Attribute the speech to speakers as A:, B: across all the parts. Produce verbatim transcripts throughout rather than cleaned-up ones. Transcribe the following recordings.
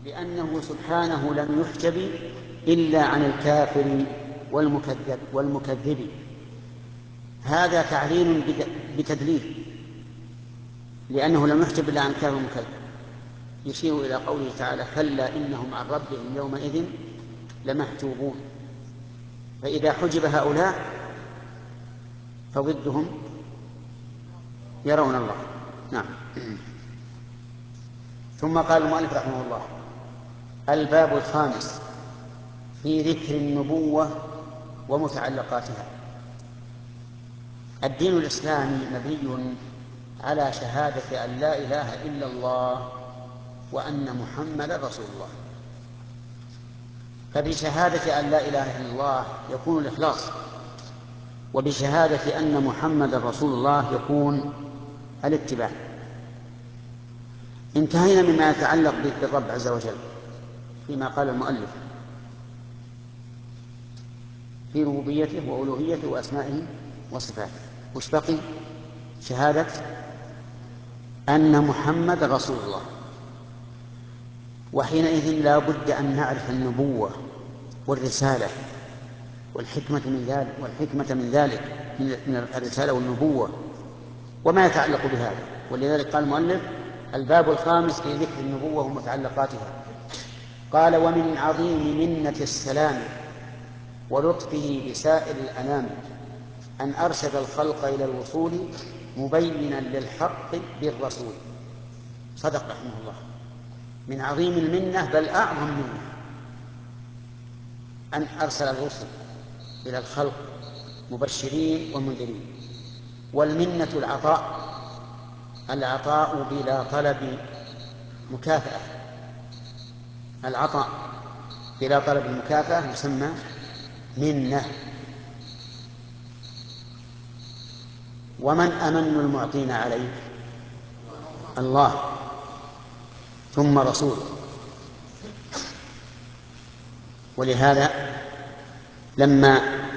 A: لأنه سبحانه لم يحجب إلا عن الكافر والمكذب والمكذب هذا تعليل بتدليل، لأنه لم يحجب إلا عن الكافر والمكذب، يشير إلى قوله تعالى: كلا إنهم عن ربهم يومئذ لمحجوبون. فإذا حجب هؤلاء فضدهم يرون الله. نعم. ثم قال المؤلف رحمه الله: الباب الخامس في ذكر النبوة ومتعلقاتها. الدين الإسلامي مبني على شهادة أن لا إله إلا الله وأن محمدا رسول الله. فبشهادة أن لا إله إلا الله يكون الإخلاص، وبشهادة أن محمدا رسول الله يكون الاتباع. انتهينا مما يتعلق بالرب عز وجل فيما قال المؤلف في ربوبيته وألوهيته وأسمائه وصفاته. وش بقي؟ شهادة أن محمد رسول الله. وحينئذ لا بد أن نعرف النبوة والرسالة والحكمة من ذلك والحكمة من ذلك من الرسالة والنبوة وما يتعلق بهذا. ولذلك قال المؤلف: الباب الخامس في ذكر النبوة ومتعلقاتها. قال: ومن عظيم منة السلام ولطفه بسائر الأنام أن أرشد الخلق إلى الوصول مبينا للحق بالرسول. صدق رحمه الله. من عظيم المنة بل أعظم منه أن أرسل الرسل إلى الخلق مبشرين ومنذرين. والمنة العطاء، العطاء بلا طلب مكافأة. العطاء بلا طلب المكافأة يسمى منة. ومن أمن المعطين عليه؟ الله، ثم رسوله. ولهذا لما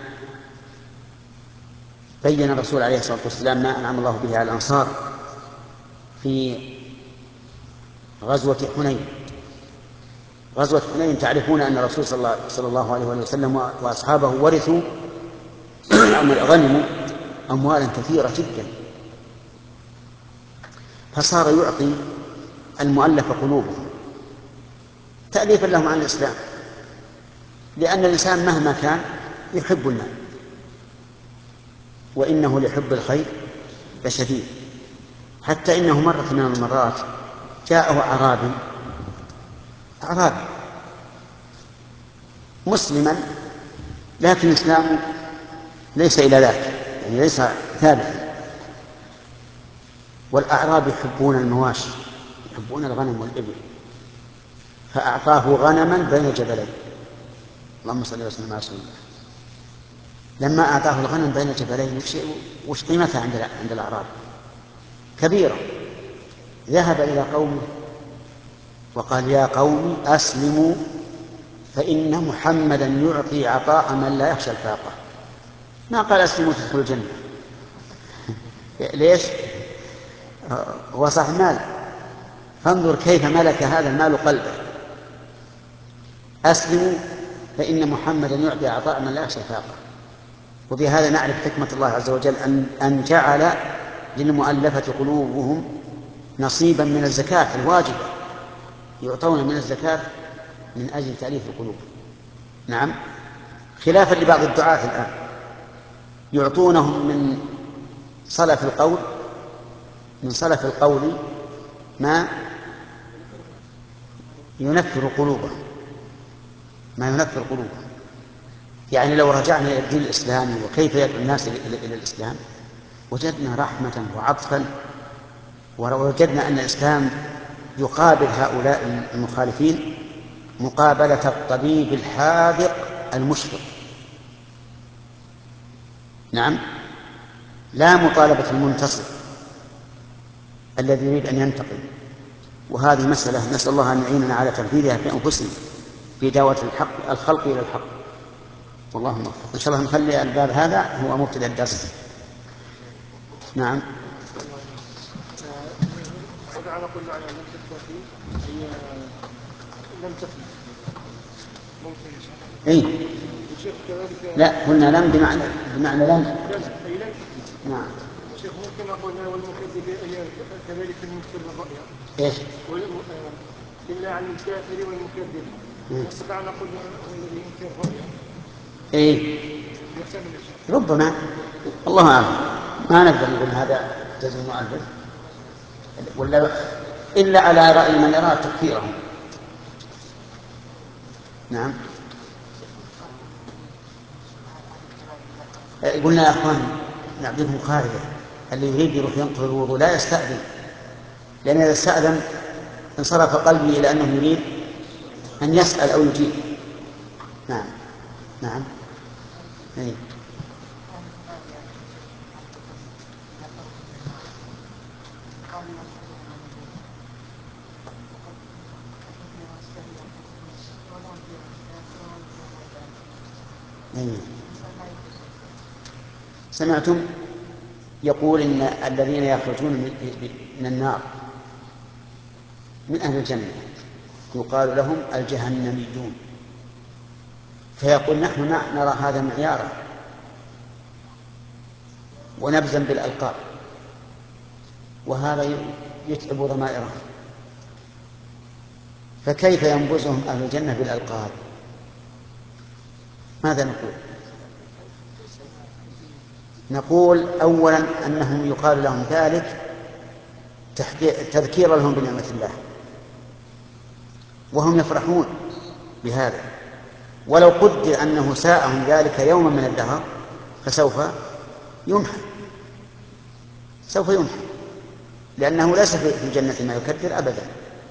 A: بين الرسول عليه الصلاة والسلام ما أنعم الله به على الأنصار في غزوة حنين. غزوة حنين تعرفون أن الرسول صلى الله عليه وسلم وأصحابه ورثوا غنموا أموالا كثيرة جدا، فصار يعطي المؤلف قلوبهم تأليفا لهم عن الإسلام، لأن الإنسان مهما كان يحب المال، وإنه لحب الخير لشديد. حتى إنه مرة من المرات جاءه أعرابي أعرابي مسلما، لكن إسلامه ليس إلى ذاك، يعني ليس ثابتا. والأعراب يحبون المواشي، يحبون الغنم والإبل، فأعطاه غنما بين جبلين. اللهم صل وسلم على رسول الله. لما أعطاه الغنم بين جبلين وش قيمتها عند عند الأعراب؟ كبيرة. ذهب إلى قومه وقال: يا قوم أسلموا فإن محمدا يعطي عطاء من لا يخشى الفاقة. ما قال أسلموا تدخلوا الجنة. ليش؟ هو صاحب مال، فانظر كيف ملك هذا المال قلبه. أسلموا فإن محمدا يعطي عطاء من لا يخشى الفاقة. وبهذا نعرف حكمة الله عز وجل أن أن جعل للمؤلفة قلوبهم نصيبا من الزكاة الواجبة، يعطون من الزكاة من أجل تأليف القلوب. نعم، خلافا لبعض الدعاة الآن يعطونهم من صلف القول من صلف القول ما ينفر قلوبهم ما ينفر قلوبهم يعني لو رجعنا إلى الدين الإسلامي وكيف يدعو الناس إلى الإسلام وجدنا رحمة وعطفا، ووجدنا أن الإسلام يقابل هؤلاء المخالفين مقابلة الطبيب الحاذق المشفق. نعم، لا مطالبة المنتصر الذي يريد أن ينتقم. وهذه مسألة نسأل الله أن يعيننا على تنفيذها في أنفسنا في دعوة الحق الخلق إلى الحق. والله موفق. إن شاء الله نخلي الباب هذا هو مبتدأ الدرس. نعم.
B: على كل معنى التوحيد أي لم تفهم ممكن يا شيخ.
A: اي
B: شيخ كذلك
A: لا قلنا لم بمعنى بمعنى لم.
B: اي لم.
A: نعم
B: شيخ ممكن اقول والمكذب كذلك المنكر بالرؤيا.
A: ايش؟
B: الا عن الكافر والمكذب. نستطيع ان نقول هو الذي ينكر الرؤيا.
A: اي ربما الله اعلم، ما نقدر نقول هذا جزم المؤلف ولا الا على راي من يرى تكفيره. نعم قلنا يا اخوان نعطيكم قاعده، اللي يريد يروح ينقض الوضوء لا يستأذن، لأن إذا استأذن انصرف قلبي إلى أنه يريد أن يسأل أو يجيب. نعم نعم أي. أي. سمعتم يقول إن الذين يخرجون من النار من أهل الجنة يقال لهم الجهنميون، فيقول نحن نرى هذا معيارا ونبزا بالألقاب، وهذا يتعب ضمائرهم، فكيف ينبزهم أهل الجنة بالألقاب؟ ماذا نقول؟ نقول أولا أنهم يقال لهم ذلك تذكيرا لهم بنعمة الله، وهم يفرحون بهذا، ولو قدر أنه ساءهم ذلك يوما من الدهر فسوف يمحى، سوف يمحى، لأنه ليس في الجنة ما يكدر أبدا.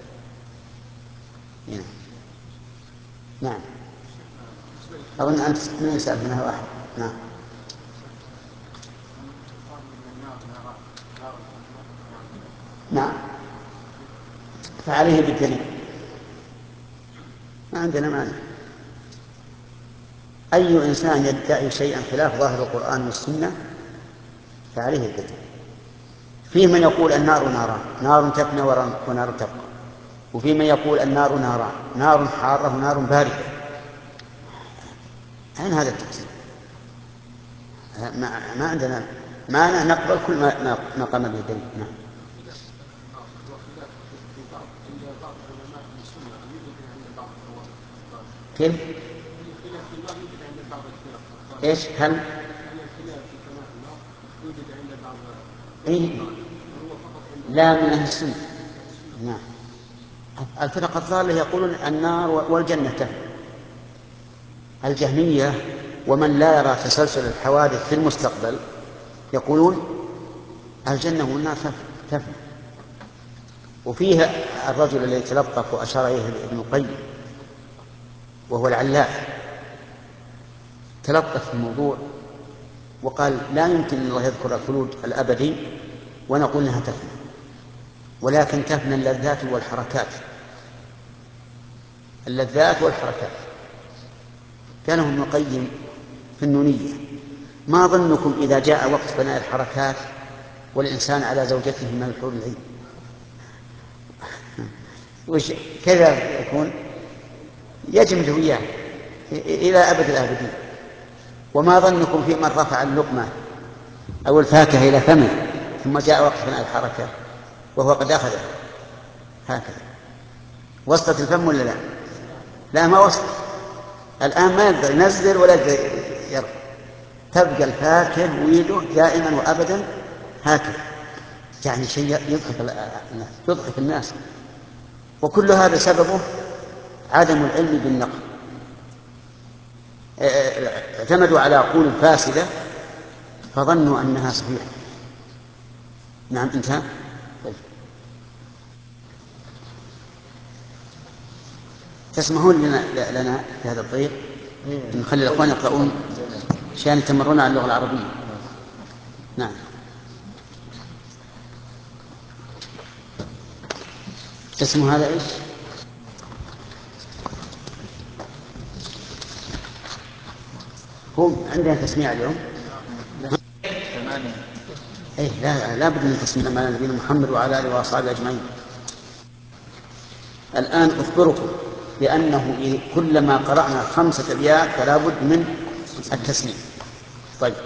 A: نعم أظن أنت من يسأل منها واحد. نعم نعم فعليه بالدليل، ما عندنا مانع. أي إنسان يدعي شيئا خلاف ظاهر القرآن والسنة فعليه الدليل. فيه من يقول النار ناران، نار تفنى ونار تبقى، وفي من يقول النار ناران، نار حارة ونار باردة. أين هذا التقسيم؟ ما, ما عندنا ما نقبل كل ما, ما قام به الدليل. نعم كيف؟ ايش هل؟ إيه؟ لا من أهل السنة. نعم الفرق الضالة يقولون النار والجنة تفنى. الجهمية ومن لا يرى تسلسل الحوادث في المستقبل يقولون الجنة والنار تفنى. وفيه الرجل الذي تلطف وأشار إليه ابن القيم وهو العلاف، تلطف في الموضوع وقال لا يمكن أن الله يذكر الخلود الأبدي ونقول أنها تفنى، ولكن تفنى اللذات والحركات، اللذات والحركات. كان ابن القيم في النونية: ما ظنكم إذا جاء وقت فناء الحركات والإنسان على زوجته من الحور العين؟ وش كذا يكون يجمد وياه إلى أبد الآبدين. وما ظنكم في من رفع اللقمة أو الفاكهة إلى فمه ثم جاء وقت فناء الحركة وهو قد أخذه هكذا؟ وصلت الفم ولا لا؟ لا ما وصلت. الآن ما يقدر ينزل ولا يقدر يرفع، تبقى الفاكهة ويده دائما وأبدا هكذا. يعني شيء يضحك الناس يضحك الناس، وكل هذا سببه عدم العلم بالنقل. اعتمدوا على عقول فاسدة فظنوا أنها صحيحة. نعم انتهى. تسمحون لنا, لنا في هذا الطريق نخلي الأخوان يقرؤون عشان يتمرون على اللغة العربية. نعم اسمه هذا ايش؟ هو عندنا تسميع اليوم ثمانية. ايه لا لا بد من تسميع مع نبينا محمد وعلى اله واصحابه اجمعين. الان اخبركم لأنه كلما قرأنا خمسة أبيات فلا بد من التسليم. طيب،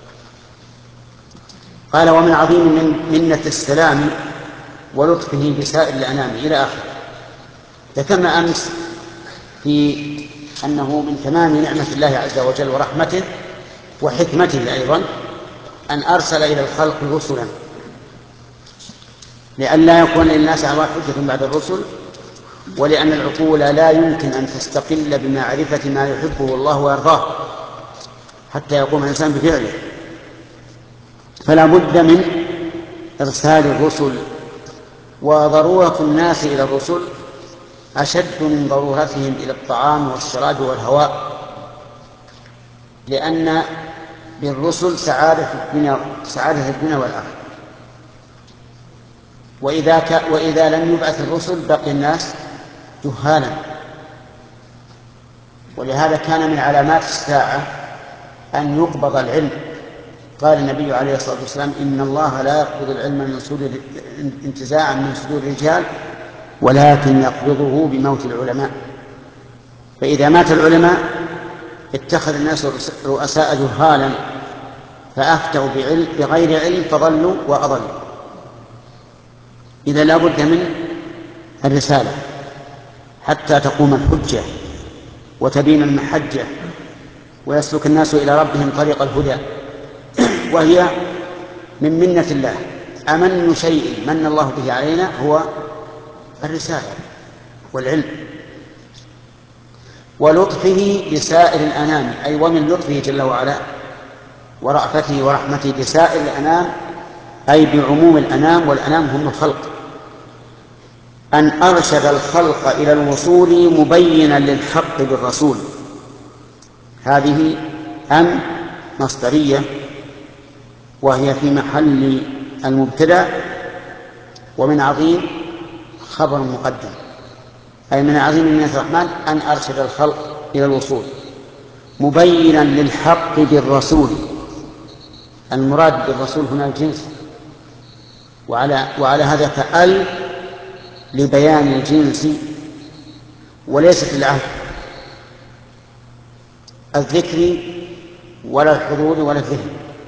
A: قال: ومن عظيم من منة السلام ولطفه بسائر الأنام، إلى آخره. ذكرنا أمس في أنه من تمام نعمة الله عز وجل ورحمته وحكمته أيضا أن أرسل إلى الخلق رسلا، لئلا يكون للناس على الله حجة بعد الرسل، ولأن العقول لا يمكن أن تستقل بمعرفة ما يحبه الله ويرضاه حتى يقوم الإنسان بفعله، فلا بد من إرسال الرسل. وضرورة الناس إلى الرسل أشد من ضرورتهم إلى الطعام والشراب والهواء، لأن بالرسل سعادة الدنيا سعادة الدنيا والآخرة. وإذا, ك... وإذا لم يبعث الرسل بقي الناس جهالا. ولهذا كان من علامات الساعة أن يقبض العلم. قال النبي عليه الصلاة والسلام: إن الله لا يقبض العلم من صدور انتزاعا من صدور الرجال، ولكن يقبضه بموت العلماء. فإذا مات العلماء اتخذ الناس رؤساء جهالا فأفتوا بعلم بغير علم فضلوا وأضلوا. إذا لا بد من الرسالة حتى تقوم الحجة وتبين المحجة ويسلك الناس إلى ربهم طريق الهدى، وهي من منة الله. أمن شيء من الله به علينا هو الرسالة والعلم. ولطفه بسائر الأنام، أي ومن لطفه جل وعلا ورأفته ورحمته بسائر الأنام، أي بعموم الأنام، والأنام هم الخلق، أن أرشد الخلق إلى الوصول مبينا للحق بالرسول. هذه أم مصدرية، وهي في محل المبتدأ، ومن عظيم خبر مقدم، أي من عظيم منة الرحمن أن أرشد الخلق إلى الوصول مبينا للحق بالرسول. المراد بالرسول هنا الجنس، وعلى, وعلى هذا فأل لبيان الجنس وليست للعهد الذكري ولا الحضور ولا الذهن،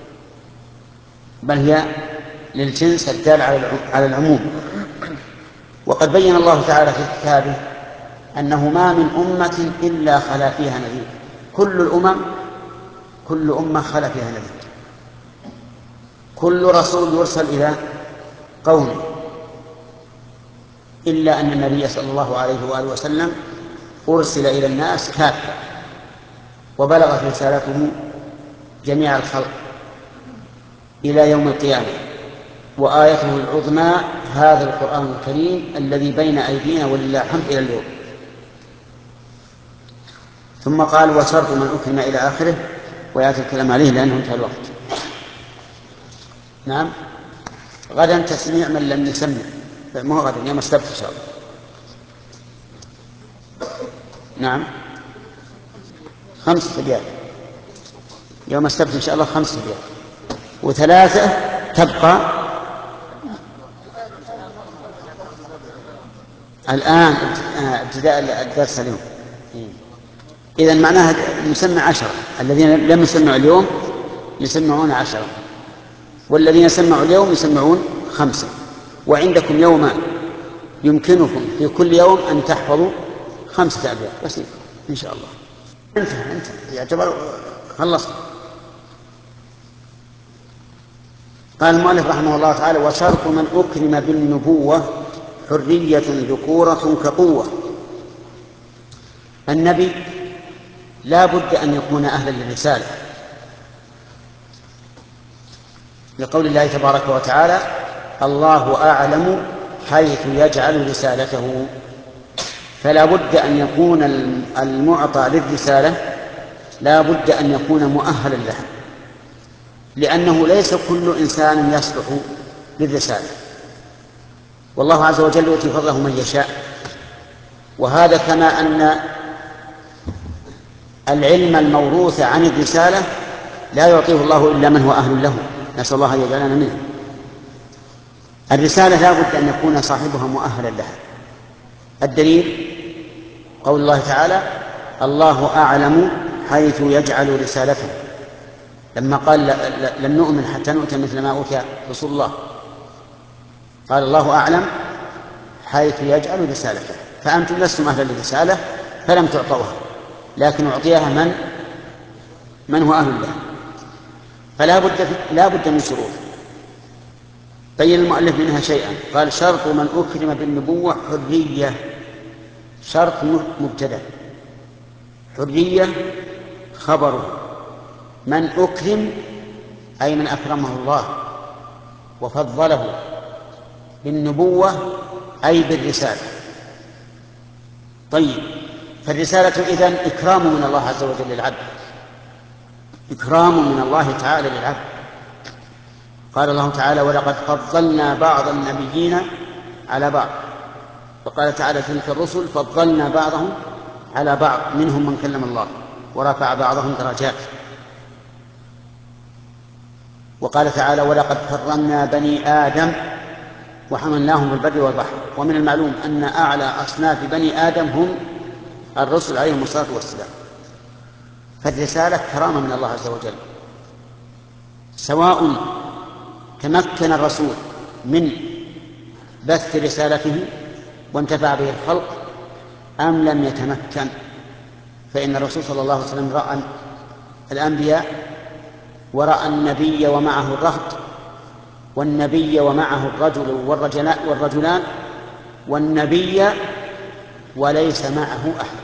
A: بل هي للجنس الدال على العموم. وقد بين الله تعالى في كتابه أنه ما من أمة إلا خلا فيها نذير. كل الأمم كل أمة خلا فيها نذير. كل رسول يرسل إلى قومه، إلا أن النبي صلى الله عليه وآله وسلم أرسل إلى الناس كافة، وبلغت رسالته جميع الخلق إلى يوم القيامة. وآيته العظمى هذا القرآن الكريم الذي بين أيدينا ولله الحمد إلى اليوم. ثم قال: وشرط من أكرم إلى آخره، ويأتي الكلام عليه لأنه انتهى الوقت. نعم، غدا تسميع من لم يسمع، ما هو غدا، يوم السبت إن شاء الله. نعم، خمسة أبيات يوم السبت إن شاء الله، خمسة أبيات، وثلاثة تبقى الآن ابتداء الدرس اليوم. إذن معناها نسمع عشرة، الذين لم يسمعوا اليوم يسمعون عشرة، والذين سمعوا اليوم يسمعون خمسة. وعندكم يومان يمكنكم في كل يوم أن تحفظوا خمسة أبيات بس إن شاء الله. انتهى انتهى يعتبر خلصت. قال المؤلف رحمه الله تعالى: وشرط من أكرم بالنبوة حرية ذكورة كقوة. النبي لا بد أن يكون أهلا للرسالة، لقول الله تبارك وتعالى: الله أعلم حيث يجعل رسالته. فلا بد أن يكون المعطى للرسالة لا بد أن يكون مؤهلا لها، لأنه ليس كل إنسان يصلح للرسالة، والله عز وجل يؤتي فضله من يشاء. وهذا كما أن العلم الموروث عن الرسالة لا يعطيه الله إلا من هو أهل له، نسأل الله أن يجعلنا منه. الرسالة لا بد أن يكون صاحبها مؤهلا لها. الدليل: قول الله تعالى الله أعلم حيث يجعل رسالته، لما قال لن نؤمن حتى نؤتى مثل ما أوتي رسول الله، قال الله أعلم حيث يجعل رسالته، فأنتم لستم أهلا للرسالة فلم تعطوها، لكن أعطيها من من هو أهل الله. فلا بد لا بد من شروط. بين المؤلف منها شيئا، قال شرط من أكرم بالنبوة حرية، شرط مبتدأ، حرية خبره، من أكرم أي من أكرمه الله وفضله بالنبوة أي بالرسالة. طيب، فالرسالة إذن إكرام من الله عز وجل للعبد، إكرام من الله تعالى للعبد. قال الله تعالى ولقد فضلنا بعض النبيين على بعض، وقال تعالى تلك الرسل فضلنا بعضهم على بعض منهم من كلم الله ورفع بعضهم درجات. وقال تعالى ولقد كرمنا بني آدم وحملناهم في البر والبحر. ومن المعلوم أن أعلى أصناف بني آدم هم الرسل عليهم الصلاة والسلام. فالرسالة كرامة من الله عز وجل، سواء تمكن الرسول من بث رسالته وانتفع به الخلق أم لم يتمكن. فإن الرسول صلى الله عليه وسلم رأى الأنبياء ورأى النبي ومعه الرهط، والنبي ومعه الرجل والرجلان، والنبي وليس معه أحد،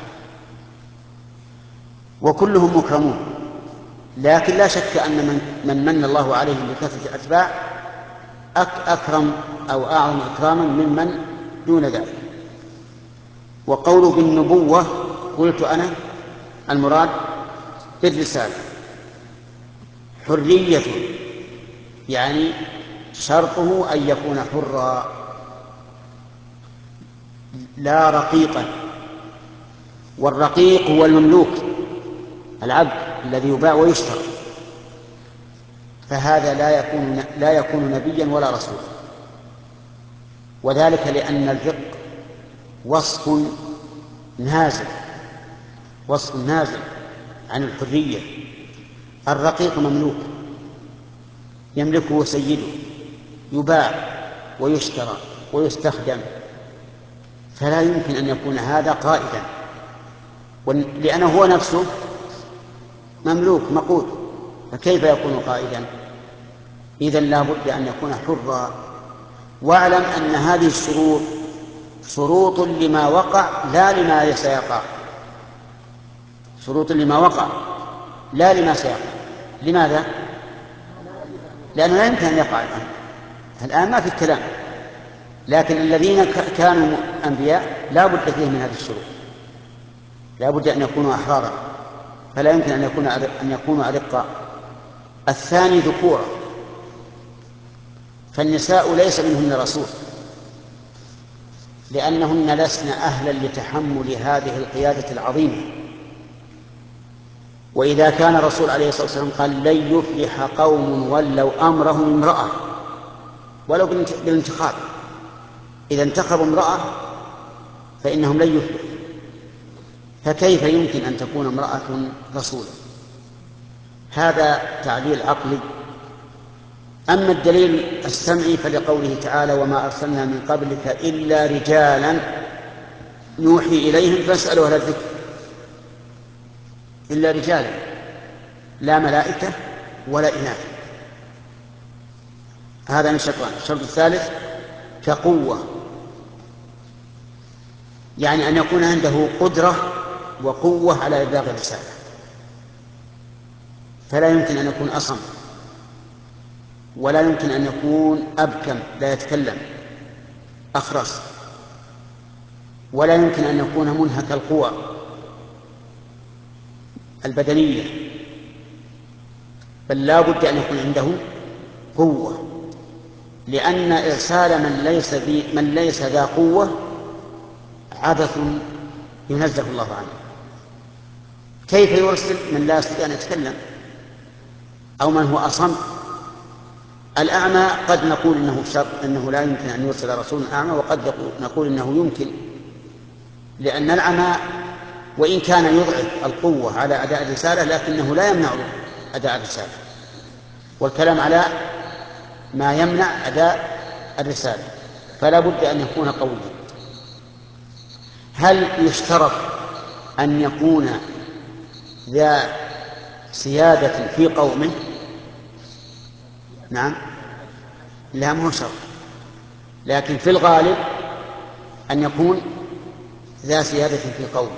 A: وكلهم مكرمون. لكن لا شك أن من من, من الله عليهم بكثرة الأتباع أكرم أو أعظم إكراما ممن دون ذلك. وقول بالنبوة قلت أنا المراد بالرسالة حرية، يعني شرطه أن يكون حرا لا رقيقا، والرقيق هو المملوك العبد الذي يباع ويشترى، فهذا لا يكون لا يكون نبيا ولا رسولا. وذلك لأن الرق وصف نازل وصف نازل عن الحرية. الرقيق مملوك يملكه سيده، يباع ويشترى ويستخدم، فلا يمكن أن يكون هذا قائدا، لأنه هو نفسه مملوك مقود، فكيف يكون قائدا؟ إذن لا بد أن يكون حرا. واعلم أن هذه الشروط شروط لما وقع لا لما سيقع، شروط لما وقع لا لما سيقع. لماذا؟ لأنه لا يمكن أن يقع الآن الآن ما في الكلام، لكن الذين كانوا أنبياء لا بد فيهم من هذه الشروط، لا بد أن يكونوا أحرارا، فلا يمكن أن يكون أن يكونوا أرقاء. الثاني ذكورا، فالنساء ليس منهن رسول، لأنهن لسن أهلا لتحمل هذه القيادة العظيمة. وإذا كان الرسول عليه الصلاة والسلام قال لن يفلح قوم ولوا أمرهم امرأة ولو بالانتخاب، إذا انتخبوا امرأة فإنهم لن يفلحوا، فكيف يمكن أن تكون امرأة رسولا؟ هذا تعليل عقلي. أما الدليل السمعي فلقوله تعالى وما أرسلنا من قبلك إلا رجالا نوحي إليهم فاسألوا أهل الذكر، إلا رجالا لا ملائكة ولا إناث. هذا من شرطان. الشرط الثالث كقوة، يعني أن يكون عنده قدرة وقوة على إبلاغ الرسالة، فلا يمكن أن يكون أصم، ولا يمكن أن يكون أبكم لا يتكلم أخرس، ولا يمكن أن يكون منهك القوى البدنية، بل لا بد أن يكون عنده قوة، لأن إرسال من ليس, من ليس ذا قوة عبث ينزه الله عنه. كيف يرسل من لا يستطيع أن يتكلم أو من هو أصم؟ الأعمى قد نقول إنه شر، إنه لا يمكن أن يرسل رسول أعمى، وقد نقول إنه يمكن، لأن العمى وإن كان يضعف القوة على أداء الرسالة لكنه لا يمنع أداء الرسالة، والكلام على ما يمنع أداء الرسالة، فلا بد أن يكون قويا. هل يشترط أن يكون ذا سيادة في قومه؟ نعم، لا مو شرط، لكن في الغالب أن يكون ذا سيادة في قومه،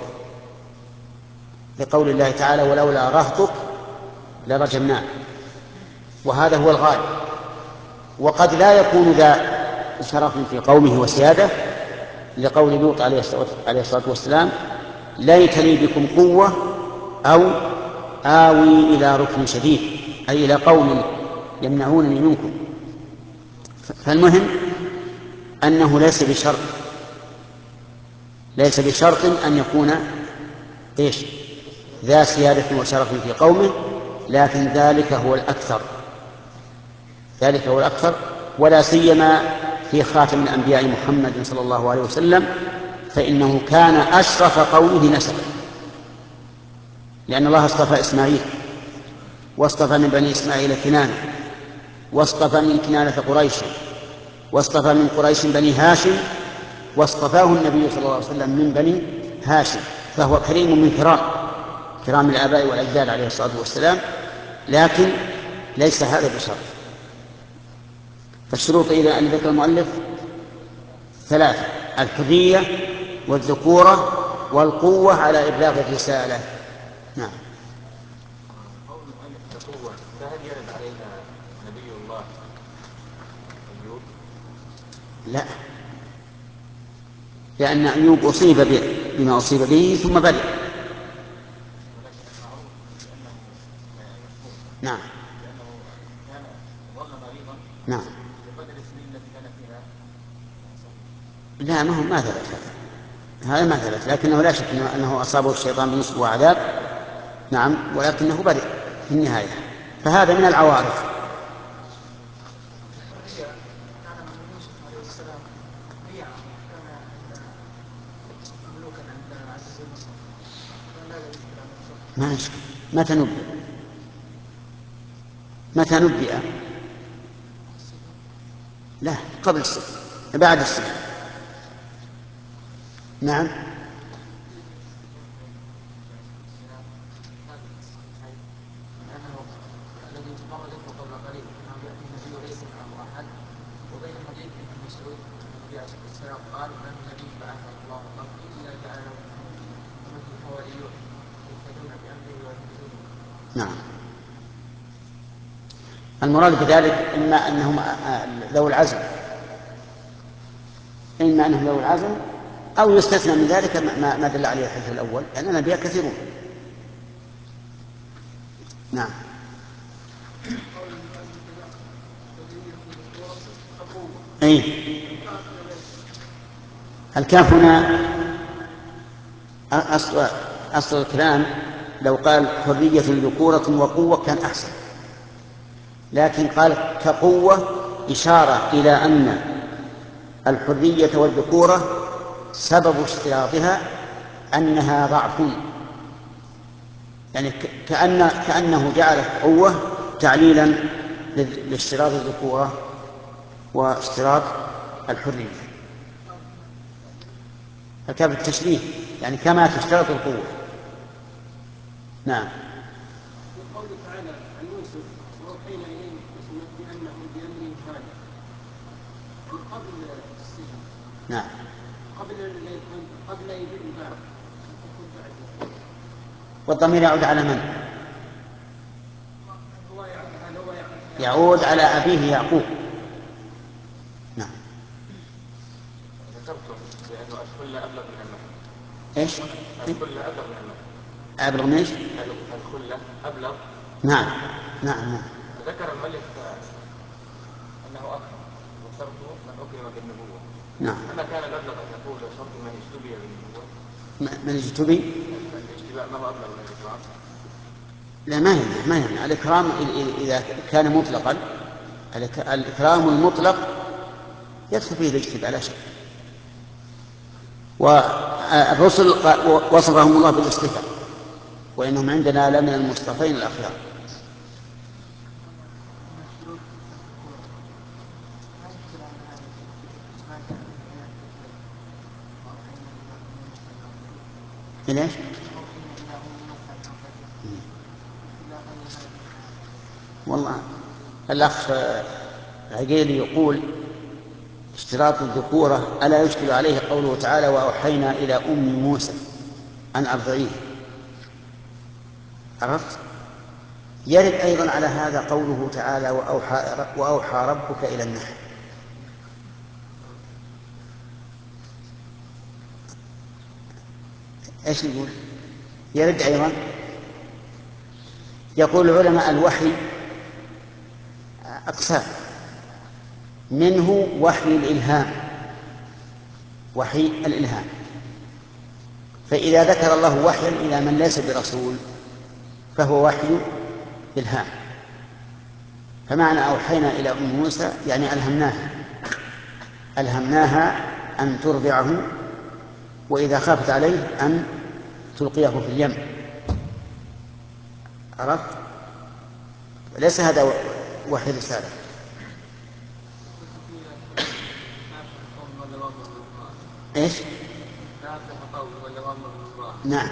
A: لقول الله تعالى ولولا رهطك لرجمناك، وهذا هو الغالب. وقد لا يكون ذا شرف في قومه وسيادة، لقول لوط عليه الصلاة والسلام ليتني بكم قوة أو آوي إلى ركن شديد، أي إلى قوم يمنعونني منكم. فالمهم أنه ليس بشرط ليس بشرط أن يكون إيش ذا سيادة وشرف في قومه، لكن ذلك هو الأكثر ذلك هو الأكثر ولا سيما في خاتم الأنبياء محمد صلى الله عليه وسلم، فإنه كان أشرف قومه نسبا، لأن الله اصطفى إسماعيل، واصطفى من بني إسماعيل كنانة، واصطفى من كنانة قريش، واصطفى من قريش بني هاشم، واصطفاه النبي صلى الله عليه وسلم من بني هاشم، فهو كريم من كرام كرام الآباء والأجداد عليه الصلاة والسلام، لكن ليس هذا بشرط. فالشروط إذا أن ذكر المؤلف ثلاثة: الحرية والذكورة والقوة على إبلاغ الرسالة. نعم.
C: قول المؤلف القوة، فهل يرد علينا نبي الله أيوب؟
A: لا، لأن أيوب أصيب بما أصيب به ثم برئ. نعم. نعم. لا، ما هو ما ثبت هذا هذا ما ثبت، لكنه لا شك أنه أصابه الشيطان بنصب وعذاب. نعم، ولكنه برئ في النهاية، فهذا من العوارض. ما نشك. متى نبئ متى نبئ لا، قبل السجن، بعد السجن. نعم. نعم. المراد بذلك إما أنهم ذو العزم إما أنهم ذو العزم أو يستثنى من ذلك ما دل عليه الحديث الأول، لأن الأنبياء كثيرون. نعم. أي الكاف هنا أصل, أصل الكلام لو قال حرية ذكورة وقوة كان أحسن، لكن قال كقوة إشارة إلى أن الحرية والذكورة سبب اشتراطها أنها ضعف، يعني كأن كأنه جعل قوة تعليلا لاشتراط الذكورة واشتراط الحرية. فكان التشبيه يعني كما تشترط القوة. نعم.
B: قوله تعالى عن يوسف وأوحينا إليه بأنه بأمره هذا قبل السجن.
A: نعم.
B: قبل قبل الباب.
A: والضمير يعود على من؟ يعود على أبيه يعقوب. نعم.
C: ذكرتم بأنه الخلة أبلغ من المهر.
A: إيش؟
C: الخلة أبلغ من المهر.
A: أبلغ من إيش؟
C: الخلة أبلغ.
A: نعم نعم نعم.
C: ذكر المؤلف أنه أكرم وشرط من أكرم بالنبوة.
A: نعم.
C: أما كان الأبلغ أن يقول شرط من اجتبي بالنبوة؟
A: من اجتبي؟
C: الاجتباء ما هو أبلغ من الإكرام؟
A: لا، ما يمنع ما يمنع الإكرام إذا كان مطلقا. الإكرام المطلق يدخل فيه الاجتباء لا شك. الرسل وصفهم الله بالاصطفاء، وإنهم عندنا لمن المصطفين الأخيار. ليش؟ والله الأخ عقيلي يقول اشتراط الذكورة ألا يشكل عليه قوله تعالى وأوحينا إلى أم موسى أن أرضعيه؟ عرفت؟ يرد أيضا على هذا قوله تعالى وأوحى, وأوحى ربك إلى النحل. ايش نقول؟ يرد ايضا. يقول العلماء الوحي اقسام، منه وحي الالهام، وحي الالهام، فاذا ذكر الله وحيا الى من ليس برسول فهو وحي الهام. فمعنى اوحينا الى ام موسى يعني الهمناها الهمناها ان ترضعه، وإذا خافت عليه أن تلقيه في اليم. عرفت؟ ليس هذا وحي رسالة. إيش؟ نعم.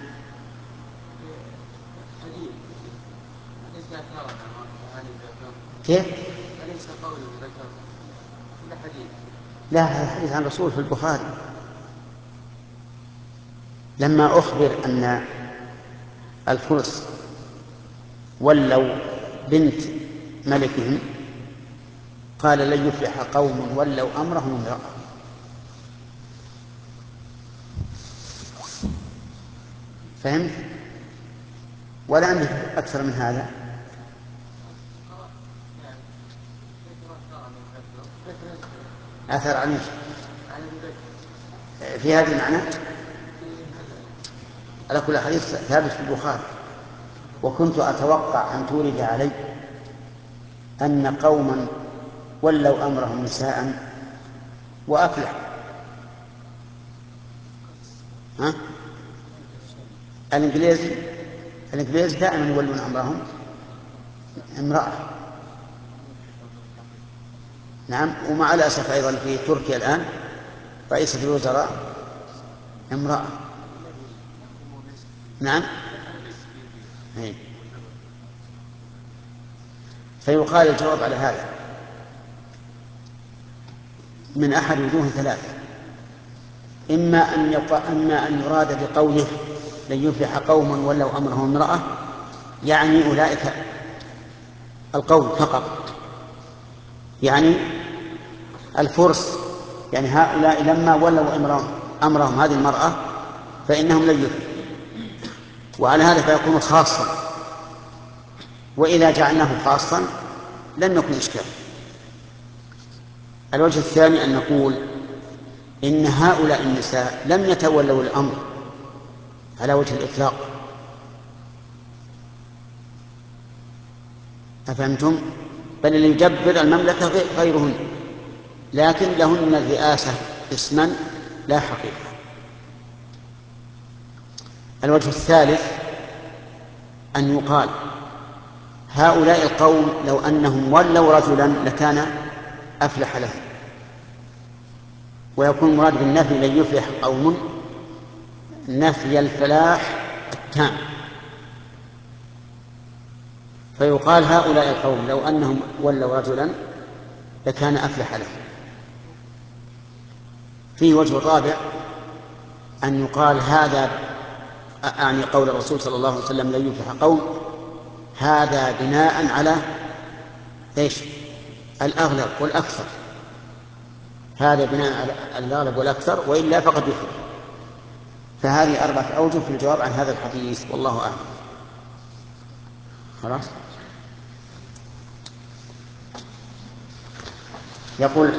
A: كيف؟ لا، هذا حديث عن الرسول في البخاري لما أخبر أن الفرس ولوا بنت ملكهم قال لن يفلح قوم ولوا أمرهم امرأة. فهمت؟ ولا عندك أكثر من هذا؟ أثر عن في هذا المعنى على كل حديث ثابت في البخاري. وكنت أتوقع أن تورد علي أن قوما ولوا أمرهم نساء وأفلحوا. ها؟ الإنجليز الإنجليز دائما يولون أمرهم امرأة. نعم. ومع الأسف أيضا في تركيا الآن رئيسة الوزراء امرأة. نعم. هي. فيقال الجواب على هذا من أحد وجوه ثلاثة: إما أن إما أن يراد بقوله لن يفلح قوم ولوا أمرهم امرأة يعني أولئك القوم فقط، يعني الفرس، يعني هؤلاء لما ولوا أمرهم, أمرهم هذه المرأة فإنهم لن يفلحوا، وعلى هذا فيكون خاصا. وإذا جعلناه خاصا لن يكون إشكال. الوجه الثاني أن نقول إن هؤلاء النساء لم يتولوا الأمر على وجه الإطلاق. أفهمتم؟ بل اللي يدبر المملكة غيرهن، لكن لهن الرئاسة اسما لا حقيقة. الوجه الثالث أن يقال هؤلاء القوم لو أنهم ولوا رجلا لكان أفلح لهم، ويكون مراد بالنفي لن يفلح قوم نفي الفلاح التام، فيقال هؤلاء القوم لو أنهم ولوا رجلا لكان أفلح لهم. فيه وجه رابع أن يقال هذا أعني قول الرسول صلى الله عليه وسلم لن يفلح قوم، هذا بناء على إيش؟ الأغلب والأكثر. هذا بناء على الأغلب والأكثر، وإلا فقد يفلح. فهذه أربعة أوجه في الجواب عن هذا الحديث، والله أعلم. خلاص. يقول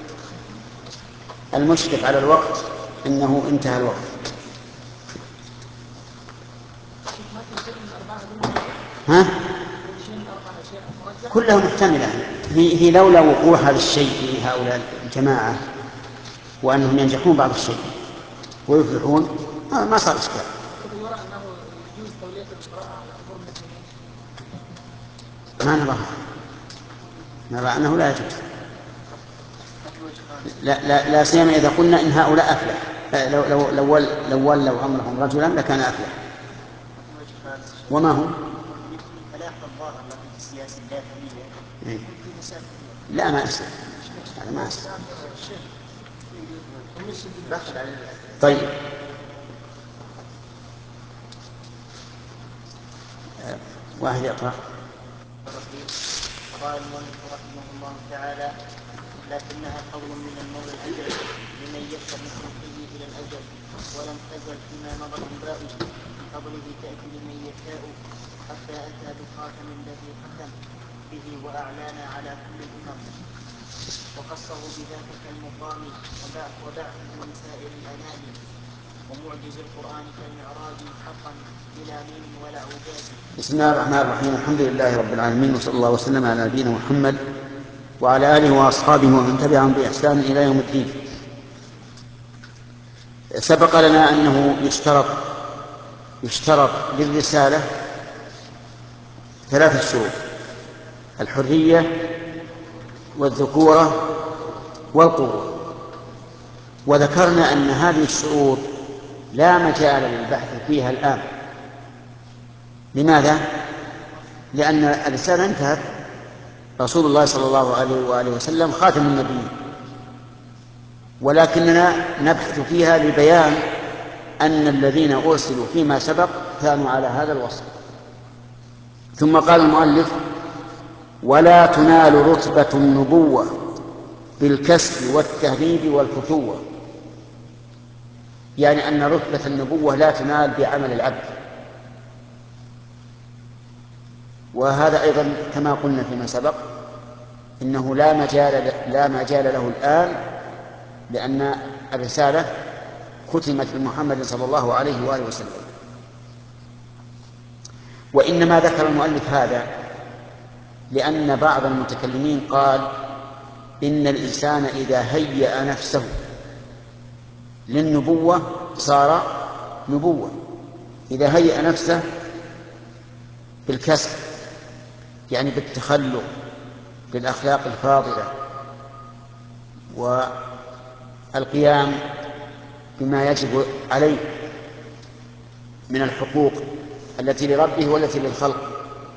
A: المشرف على الوقت إنه انتهى الوقت. ها؟ كلها محتملة. هي, هي لولا وقوع هذا الشيء في هؤلاء الجماعة وأنهم ينجحون بعض الشيء ويفلحون آه ما صار إشكال.
B: يرى أنه يجوز تولية القراءة على أمور المسلمين.
A: ما نرى نرى أنه لا يجوز، لا, لا, لا سيما إذا قلنا إن هؤلاء أفلح. لو, لو, لو, لو ولوا أمرهم رجلا لكان أفلح. وما هم؟
D: فلاح الظاهر لكن في السياسة الداخلية
A: إيه؟
D: في مسائل كثيرة.
A: لا ما أسلم، هذا ما أسلم. طيب آه. واحد يقرأ.
D: قال المؤلف رحمه الله تعالى: لكنها قول من المولى الأجل لمن يشاء من خلقه إلى الأجل، ولم تزل فيما مضى الأنباء من قبله تأتي لمن يشاء، حتى أتى بالخاتم الذي ختم به وأعلان على كل الأمم، وخصه بذلك المقام وبعثه من سائر الأنام، ومعجز القرآن كالمعراج حقا بلا مين ولا أوجاج.
A: بسم الله الرحمن الرحيم. الحمد لله رب العالمين، وصلى الله وسلم على نبينا محمد وعلى آله وأصحابه ومن تبعهم بإحسان إلى يوم الدين. سبق لنا أنه يشترط يشترط للرسالة ثلاثة شروط: الحرية والذكورة والقوة. وذكرنا أن هذه الشروط لا مجال للبحث فيها الآن. لماذا؟ لأن الرسالة انتهت، رسول الله صلى الله عليه وآله وسلم خاتم النبيين، ولكننا نبحث فيها لبيان أن الذين أرسلوا فيما سبق كانوا على هذا الوصف. ثم قال المؤلف: ولا تنال رتبة النبوة بالكسب والتهذيب والفتوة. يعني أن رتبة النبوة لا تنال بعمل العبد. وهذا أيضا كما قلنا فيما سبق إنه لا مجال لا مجال له الآن، لأن الرسالة ختمت بمحمد صلى الله عليه وآله وسلم. وإنما ذكر المؤلف هذا لأن بعض المتكلمين قال إن الإنسان إذا هيأ نفسه للنبوة صار نبوة، إذا هيأ نفسه بالكسب يعني بالتخلق بالأخلاق الفاضلة والقيام بما يجب عليه من الحقوق التي لربه والتي للخلق،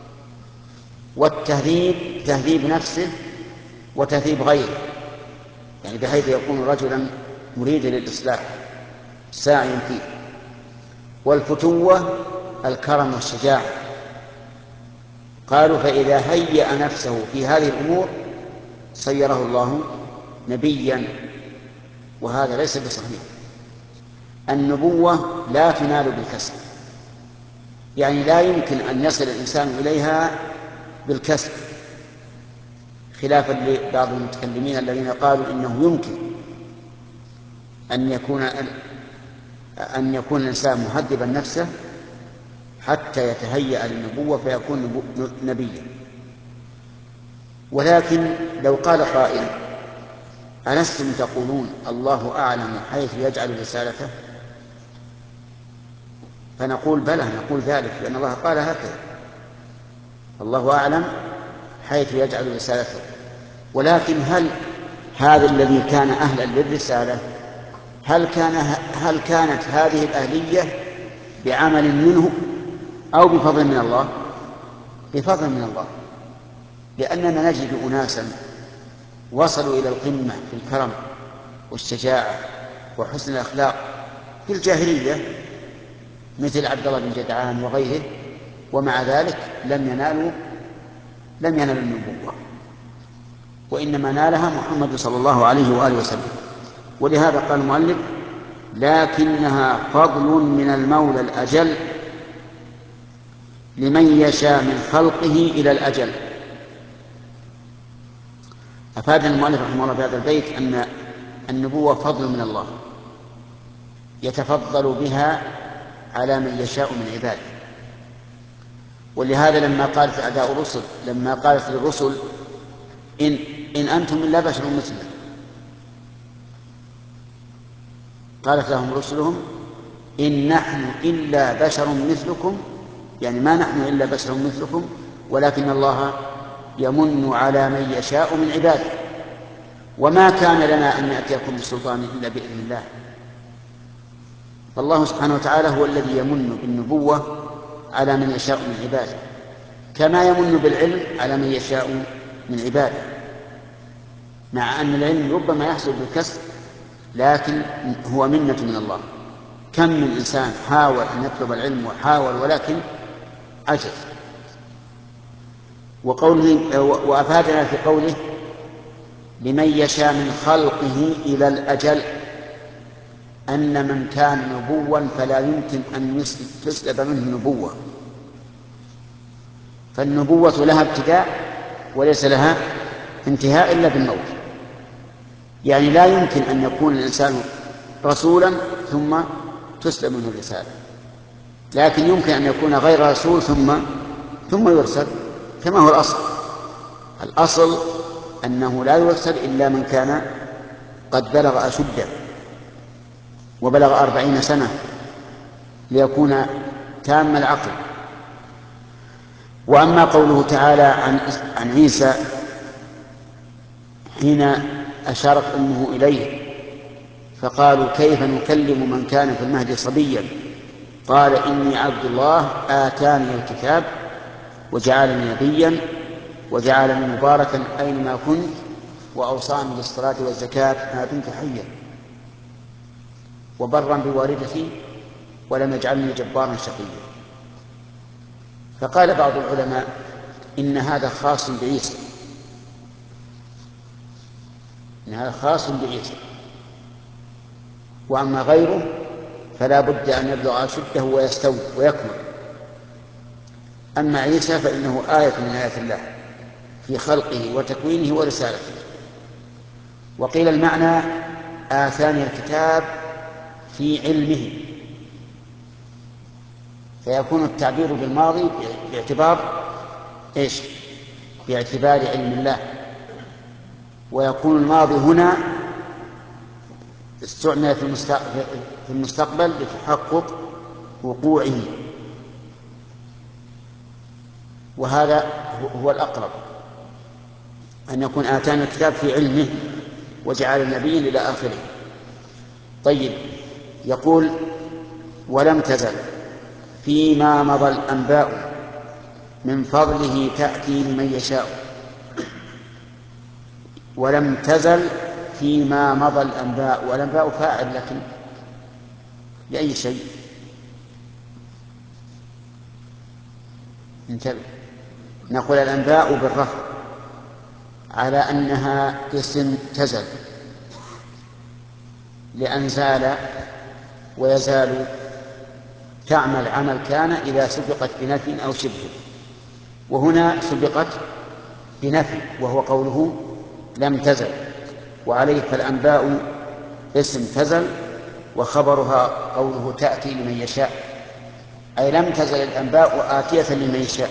A: والتهذيب تهذيب نفسه وتهذيب غيره، يعني بحيث يكون رجلا مريدا للإصلاح ساعيا فيه. والفتوة الكرم والشجاعة. قالوا فإذا هيأ نفسه في هذه الأمور صيره الله نبيا، وهذا ليس بصحيح. النبوة لا تنال بالكسب، يعني لا يمكن أن يصل الإنسان إليها بالكسب، خلافا لبعض المتكلمين الذين قالوا إنه يمكن أن يكون أن يكون الإنسان مهذبا نفسه حتى يتهيأ للنبوة فيكون نبيا. ولكن لو قال قائل: ألستم تقولون الله أعلم حيث يجعل رسالته؟ فنقول بلى، نقول ذلك، لأن الله قال هكذا: الله أعلم حيث يجعل رسالته. ولكن هل هذا الذي كان أهلا للرسالة هل كان هل كانت هذه الأهلية بعمل منه أو بفضل من الله؟ بفضل من الله، لأننا نجد أناسا وصلوا إلى القمة في الكرم والشجاعة وحسن الأخلاق في الجاهلية مثل عبد الله بن جدعان وغيره، ومع ذلك لم ينالوا لم ينالوا النبوة، وإنما نالها محمد صلى الله عليه وآله وسلم. ولهذا قال المؤلف: لكنها فضل من المولى الأجل لمن يشاء من خلقه إلى الأجل. أفاد المؤلف رحمه الله في هذا البيت أن النبوة فضل من الله يتفضل بها على من يشاء من عباده. ولهذا لما قالت أعداء الرسل لما قالت للرسل: إن, إن أنتم إلا بشر مثلنا، قالت لهم رسلهم إن نحن إلا بشر مثلكم، يعني ما نحن إلا بشر مثلكم ولكن الله يمن على من يشاء من عباده، وما كان لنا أن نأتيكم بسلطان إلا بإذن الله. فالله سبحانه وتعالى هو الذي يمن بالنبوة على من يشاء من عباده، كما يمن بالعلم على من يشاء من عباده، مع أن العلم ربما يحصل بالكسب لكن هو منة من الله. كم من إنسان حاول أن يطلب العلم وحاول ولكن عجز. وقوله وأفادنا في قوله لمن يشاء من خلقه إلى الأجل أن من كان نبوا فلا يمكن أن تسلب منه نبوة، فالنبوة لها ابتداء وليس لها انتهاء إلا بالموت. يعني لا يمكن أن يكون الإنسان رسولا ثم تسلب منه الرسالة، لكن يمكن أن يكون غير رسول ثم ثم يرسل، كما هو الأصل. الأصل أنه لا يرسل إلا من كان قد بلغ أشده وبلغ أربعين سنة ليكون تام العقل. وأما قوله تعالى عن, عن عيسى حين أشارت أمه إليه فقالوا كيف نكلم من كان في المهد صبيا قال إني عبد الله آتاني الكتاب وجعلني نبيا وجعلني مباركا أينما كنت وأوصاني بالصلاة والزكاة ما دمت حيا وبرا بوالدتي ولم يجعلني جبارا شقيا. فقال بعض العلماء إن هذا خاص بعيسى، إن هذا خاص بعيسى، وأما غيره فلا بد أن يبلغ أشده ويستوي ويكمل. أما عيسى فإنه آية من آيات الله في خلقه وتكوينه ورسالته. وقيل المعنى آتاني الكتاب في علمه، فيكون التعبير بالماضي باعتبار إيش؟ باعتبار علم الله، ويكون الماضي هنا استعمل في المستقبل لتحقق وقوعه، وهذا هو الأقرب أن يكون آتانا الكتاب في علمه وجعل النبي إلى آخره. طيب، يقول ولم تزل فيما مضى الأنباء من فضله تأتي لمن يشاء. ولم تزل فيما مضى الأنباء، والأنباء فاعل لكن لأي شيء؟ انتبه، نقول الأنباء بالرفع على أنها اسم تزل، لأن زال ويزال تعمل عمل كان إذا سبقت بنفي أو شبه، وهنا سبقت بنفي وهو قوله لم تزل، وعليه فالأنباء اسم تزل وخبرها قوله تأتي لمن يشاء، أي لم تزل الأنباء آتية لمن يشاء.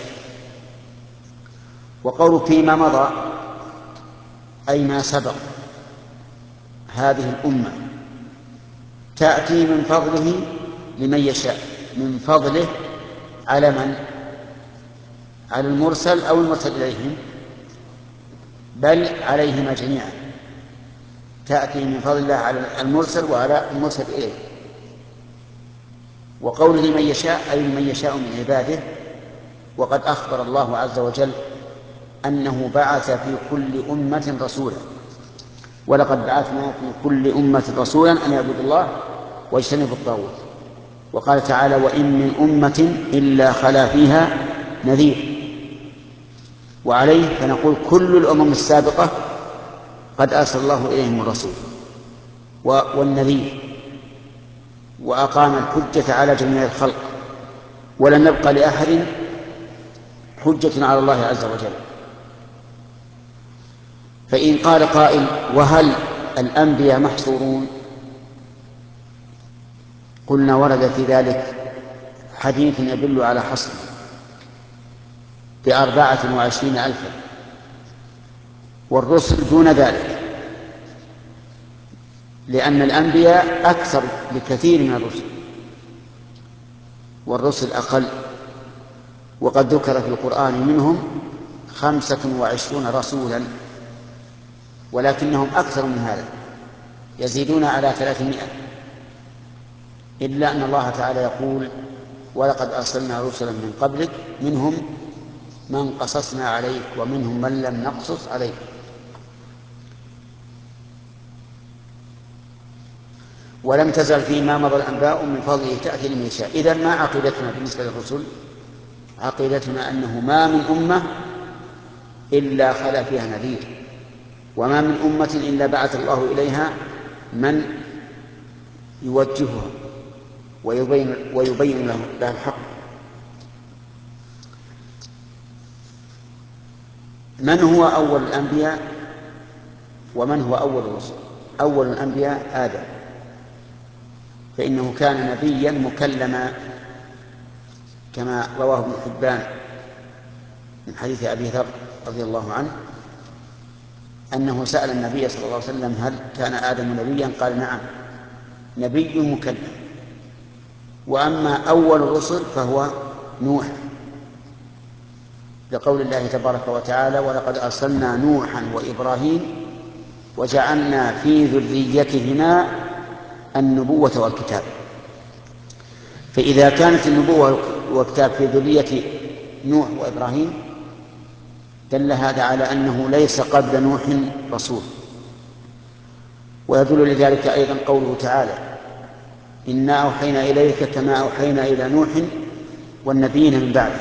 A: وقول فيما مضى أي ما سبق هذه الأمة تأتي من فضله لمن يشاء، من فضله على من؟ على المرسل أو المرسل إليهم، بل عليهما جميعا، تأتي من فضل الله على المرسل وعلى المرسل إليه. وقوله لمن يشاء أي من يشاء من عباده، وقد أخبر الله عز وجل أنه بعث في كل أمة رسولا، ولقد بعثنا في كل أمة رسولا أن يعبدوا الله واجتنبوا الطاغوت. وقال تعالى وإن من أمة إلا خلا فيها نذير. وعليه فنقول كل الأمم السابقة قد أرسل الله إليهم الرسول والنذير، وأقام الحجة على جميع الخلق، ولم يبق لأحد حجة على الله عز وجل. فإن قال قائل وهل الأنبياء محصورون؟ قلنا ورد في ذلك حديث يدل على حصر بأربعة وعشرين ألفا، والرسل دون ذلك لأن الأنبياء أكثر بكثير من الرسل والرسل أقل، وقد ذكر في القرآن منهم خمسة وعشرون رسولا، ولكنهم أكثر من هذا يزيدون على ثلاثمائة، إلا أن الله تعالى يقول ولقد أرسلنا رسلا من قبلك منهم من قصصنا عليك ومنهم من لم نقصص عليك. ولم تزل فيما مضى الأنباء من فضله تأتي لمن يشاء. إذن ما عقيدتنا بالنسبة للرسل؟ عقيدتنا أنه ما من أمة إلا خلا فيها نذير، وما من أمة إلا بعث الله إليها من يوجهها ويبين, ويبين له الحق. من هو أول الأنبياء ومن هو أول الرسل؟ أول الأنبياء آدم، فإنه كان نبيا مكلما كما رواه ابن حبان من حديث أبي ذر رضي الله عنه أنه سأل النبي صلى الله عليه وسلم هل كان آدم نبيا؟ قال نعم، نبي مكلم. وأما أول الرسل فهو نوح، لقول الله تبارك وتعالى ولقد أرسلنا نوحا وإبراهيم وجعلنا في ذريتهما النبوة والكتاب. فإذا كانت النبوة والكتاب في ذرية نوح وإبراهيم دل هذا على أنه ليس قبل نوح رسول. ويدل لذلك أيضا قوله تعالى إنا أوحينا إليك كما أوحينا إلى نوح والنبيين من بعده.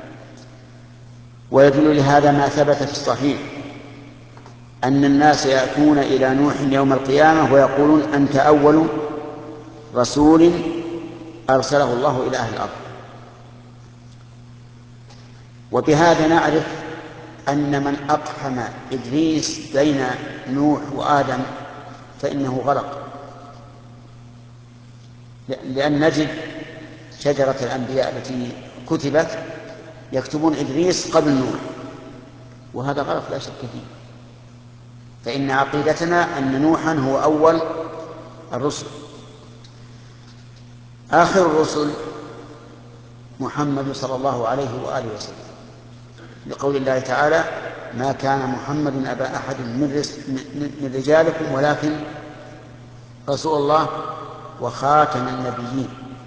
A: ويدل لهذا ما ثبت في الصحيح أن الناس يأتون إلى نوح يوم القيامة ويقولون أنت أول رسول أرسله الله إلى أهل الأرض. وبهذا نعرف أن من أقحم إدريس بين نوح وآدم فإنه غرق، لأن نجد شجرة الأنبياء التي كتبت يكتبون إدريس قبل نوح، وهذا غلط لا شك فيه. فإن عقيدتنا أن نوحا هو أول الرسل. آخر الرسل محمد صلى الله عليه وآله وسلم، لقول الله تعالى ما كان محمد أبا أحد من رجالكم ولكن رسول الله وخاتم النبيين.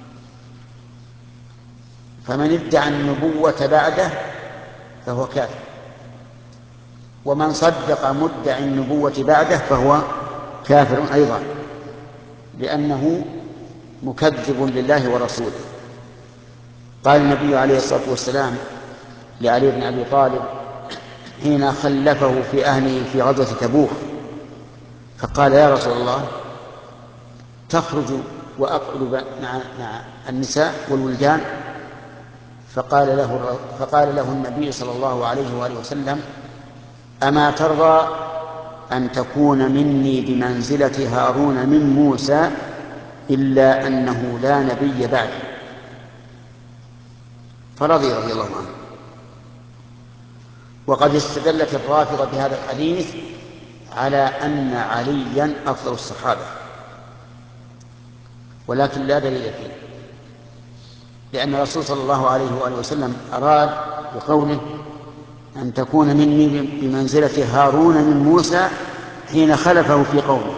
A: فمن ادعى النبوة بعده فهو كافر، ومن صدق مدعي النبوة بعده فهو كافر أيضا، لأنه مكذب لله ورسوله. قال النبي عليه الصلاة والسلام لعلي بن أبي طالب حين خلفه في أهله في غزوة تبوك فقال يا رسول الله تخرج وأقعد مع النساء والولدان؟ فقال له, فقال له النبي صلى الله عليه وآله وسلم أما ترضى أن تكون مني بمنزلة هارون من موسى إلا أنه لا نبي بعد؟ فرضي رضي الله عنه. وقد استدلت الرافضة بهذا الحديث على أن عليا أفضل الصحابة، ولكن لا دليل فيه، لأن الرسول صلى الله عليه وآله وسلم أراد بقوله أن تكون مني بمنزلة هارون من موسى حين خلفه في قومه،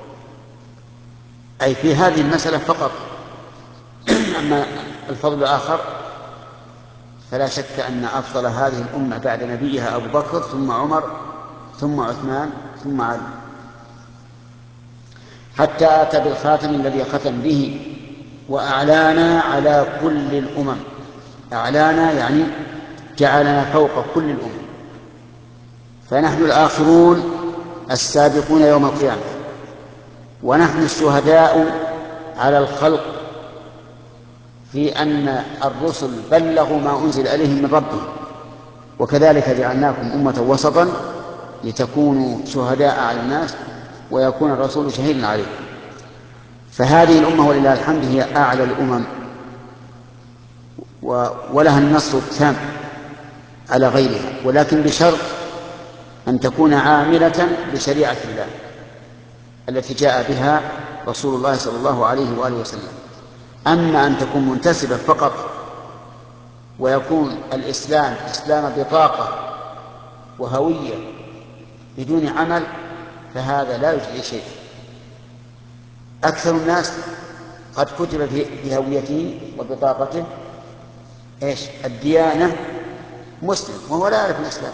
A: أي في هذه المسألة فقط. أما الفضل الآخر فلا شك أن أفضل هذه الأمة بعد نبيها أبو بكر ثم عمر ثم عثمان ثم علي، حتى أتى بالخاتم الذي ختم به وأعلانا على كل الأمم. أعلانا يعني جعلنا فوق كل الأمم، فنحن الآخرون السابقون يوم القيامة، ونحن الشهداء على الخلق في أن الرسل بلغوا ما أنزل إليهم من ربهم، وكذلك جعلناكم أمة وسطا لتكونوا شهداء على الناس ويكون الرسول شهيدا عليكم. فهذه الأمة ولله الحمد هي أعلى الأمم ولها النصر التام على غيرها، ولكن بشرط أن تكون عاملة بشريعة الله. التي جاء بها رسول الله صلى الله عليه وآله وسلم. أما أن تكون منتسبة فقط ويكون الإسلام إسلام بطاقة وهوية بدون عمل فهذا لا يجزي شيء. أكثر الناس قد كتب في هويته وبطاقته إيش؟ الديانة مسلم وهو لا يعرف الإسلام،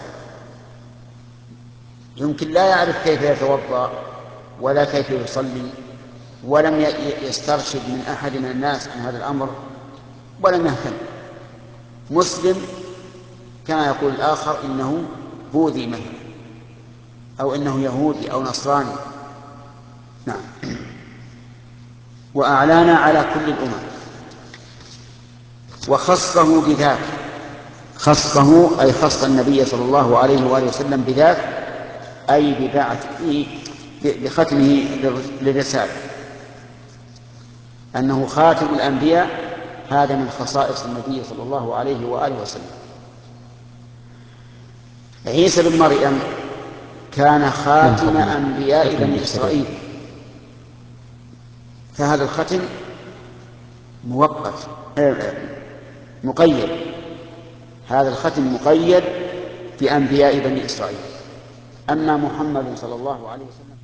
A: يمكن لا يعرف كيف يتوضأ ولا كيف يصلي، ولم يسترشد من أحد من الناس عن هذا الأمر ولم يهتم. مسلم كما يقول الآخر إنه بوذي مثلا أو إنه يهودي أو نصراني. نعم. وأعلان على كل الأمم وخصه بذاك، خصه أي خص النبي صلى الله عليه وآله وسلم بذاك أي ببعثه بختمه للرسالة، أنه خاتم الأنبياء، هذا من خصائص النبي صلى الله عليه وآله وسلم. عيسى بن مريم كان خاتم أنبياء بني إسرائيل، فهذا الختم مؤقت مقيد، هذا الختم مقيد بأنبياء بني إسرائيل. أما محمد صلى الله عليه وسلم